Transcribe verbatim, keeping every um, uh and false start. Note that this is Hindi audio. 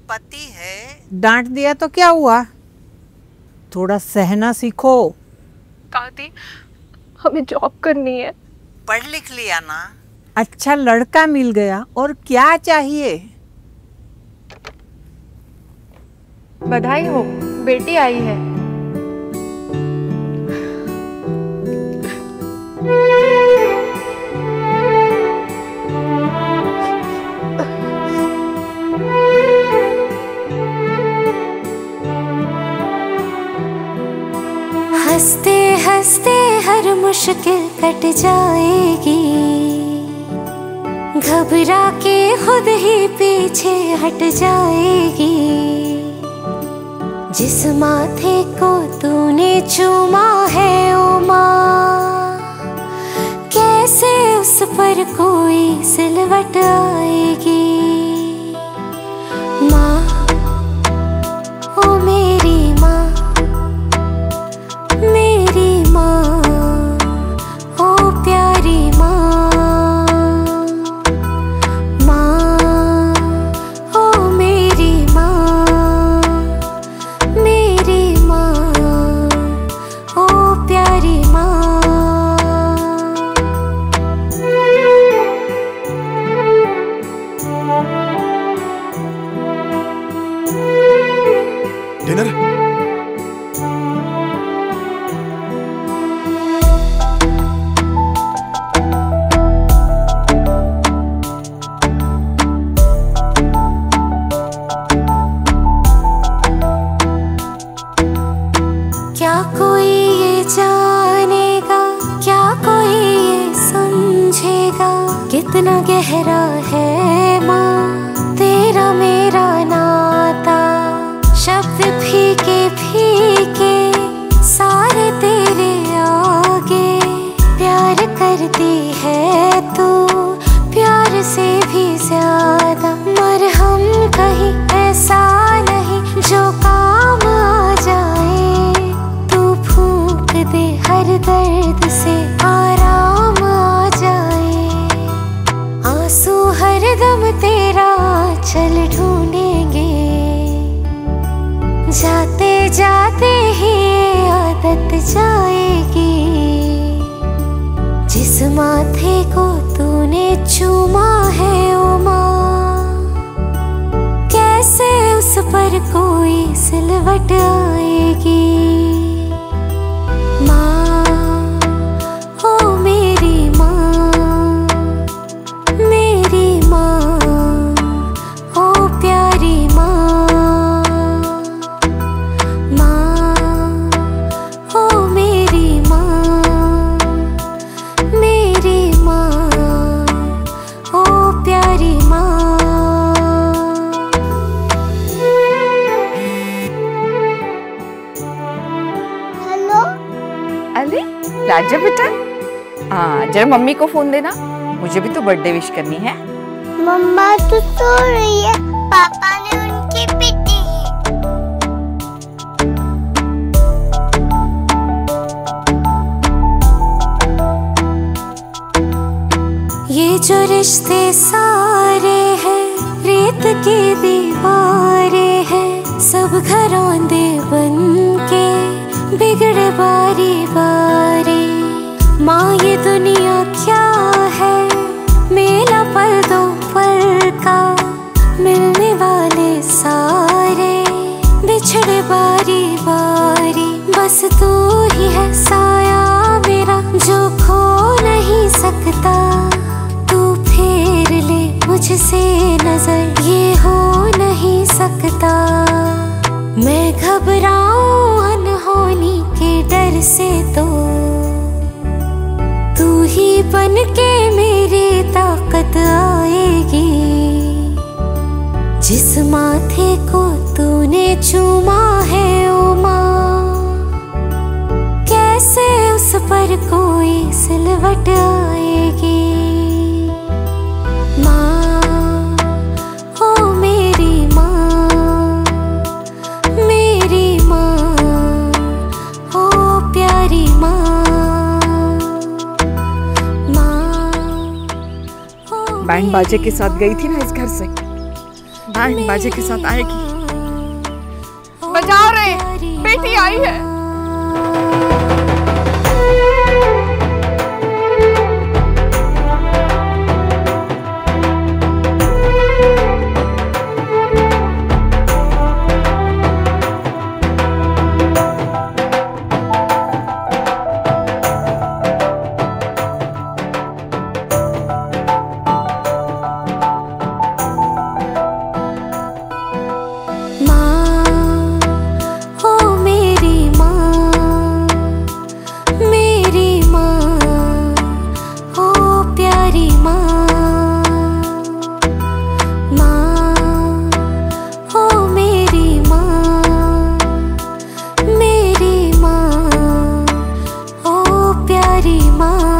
पति है। डांट दिया तो क्या हुआ, थोड़ा सहना सीखो। दादी हमें जॉब करनी है। पढ़ लिख लिया ना। अच्छा लड़का मिल गया, और क्या चाहिए। बधाई हो, बेटी आई है। हंसते हंसते हर मुश्किल कट जाएगी, घबरा के खुद ही पीछे हट जाएगी। जिस माथे को तूने चूमा है ओ माँ, कैसे उस पर कोई सिलवट आएगी। माँ ओ मेरी माँ, मेरी माँ ओ प्यारी माँ, माँ ओ मेरी माँ, मेरी माँ ओ प्यारी माँ। डिनर क्या कोई ये जानेगा, क्या कोई ये समझेगा, कितना गहरा है माँ तेरा मेरा नाता। शब्द फीके फीके सारे तेरे आगे, प्यार करती है तू प्यार से भी ज्यादा। मरहम कहीं ऐसा नहीं जो काम आ जाए, तू फूंक दे हर दर्द से आराम आ जाए। आंसू हर दम तेरा चल ढूंढेंगे, जाते जाते ही ये आदत जाएगी। जिस माथे को तूने चूमा है ओ माँ, कैसे उस पर कोई सिलवट आएगी। माँ ओ मेरी माँ, मेरी माँ ओ प्यारी माँ, माँ ओ मेरी माँ, मेरी माँ ओ प्यारी माँ। हेलो। अरे राजा बेटा, हाँ जरा मम्मी को फोन देना, मुझे भी तो बर्थडे विश करनी है। मम्मा तो सो रही है, पापा ने उनकी पिटी है। ये जो रिश्ते सारे हैं रेत की दीवारें हैं, सब घरौंदे बन के बिगड़े बारी बारी। माँ ये दुनिया क्या है, मेला पल दो पल का, मिलने वाले सारे बिछड़े बारी बारी। बस तू ही है साया मेरा जो खो नहीं सकता, तू फेर ले मुझसे नजर ये हो नहीं सकता। मैं घबराऊं अनहोनी के डर से तो तू ही बन के मेरी ताकत आएगी। जिस माथे को तूने चूमा है ओ माँ, कैसे उस पर कोई सिलवट आएगी। माँ ओ मेरी माँ, मेरी माँ ओ प्यारी माँ, माँ ओ बैंड बाजे के साथ गई थी ना इस घर से। बैंड बाजे के साथ आएगी। बजा रहे, बेटी आई है। प्यारी माँ।